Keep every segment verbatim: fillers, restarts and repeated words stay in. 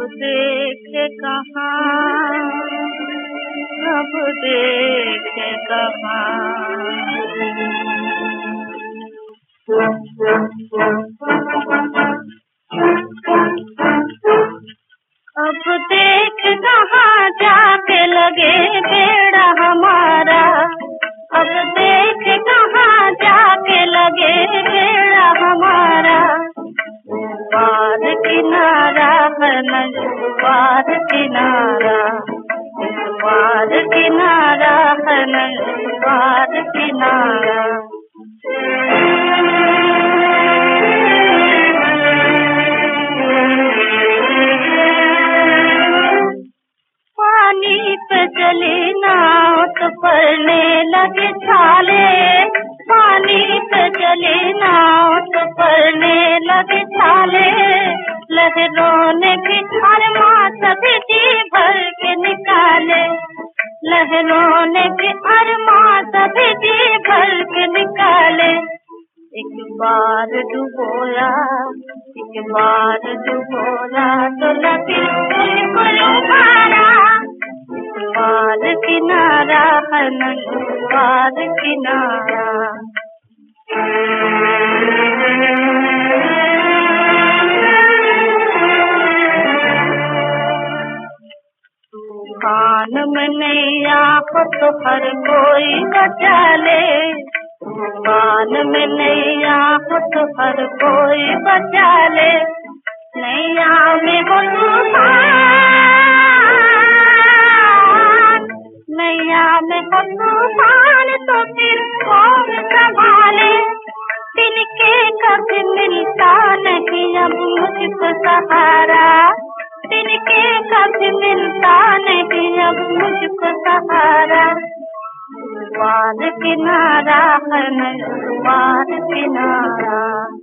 देखे कहाँ, अब देखे कहाँ। अब देख कहाँ जाके लगे बेड़ा हमारा, अब देख कहाँ जाके लगे बेड़ा हमारा। पार किनारा है न पार किनारा, पार किनारा है न पार किनारा। पानी पे चली नाव तो पड़ने लगे छाले, पानी पे चली नाव तो पड़ने लगे छाले। लहरों ने भी अरमां सभी जी भर के निकाले, लहरों ने भी अरमां सभी जी भर के निकाले। एक बार डुबोया, एक बार डुबोया तो लगे बिल्कुल उबारा। पार किनारा है न पार किनारा। तूफान में नैया को तो हर कोई बचा ले, तूफान में नैया को तो हर कोई बचा ले। नैया में हो तूफान, नैया में हो तूफान तो फिर कौन संभाले। तिनके कभी मिलता नहीं अब मुझको सहारा, तिनके कभी मिलता नहीं अब मुझको सहारा। पार किनारा है न पार किनारा।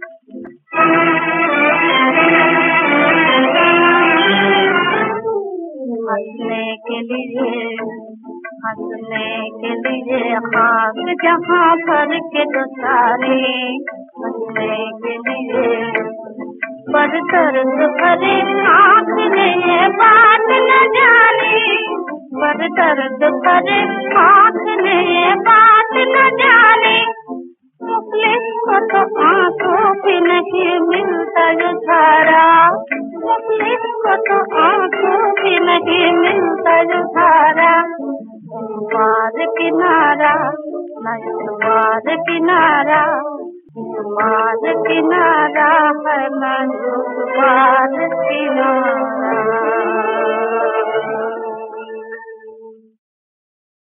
हंसने के लिए, हंसने के लिए खाक जहाँ पर के तो सारे, हंसने के लिए पर दर्द भरे आँख ने ये बात न जानी, पर दर्द भरे आँख ने ये बात न जानी। मुखलिस को तो आँखों भी नहीं मिलता ये धारा, मुखलिस को तो आँखों भी नहीं मिलता ये धारा। पार किनारा न पार किनारा, पार किनारा।